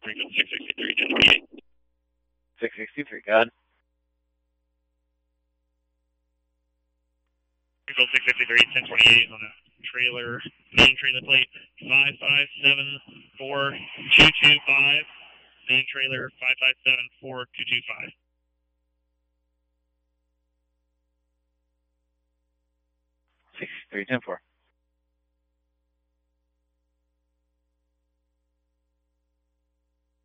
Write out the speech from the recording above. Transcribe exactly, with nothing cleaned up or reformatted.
Springfield six sixty-three, ten twenty-eight. six sixty-three, go ahead. Springfield six sixty-three, ten twenty-eight on a trailer, main trailer plate five five seven four two two five, main trailer five five seven four two two five. six sixty-three, ten four.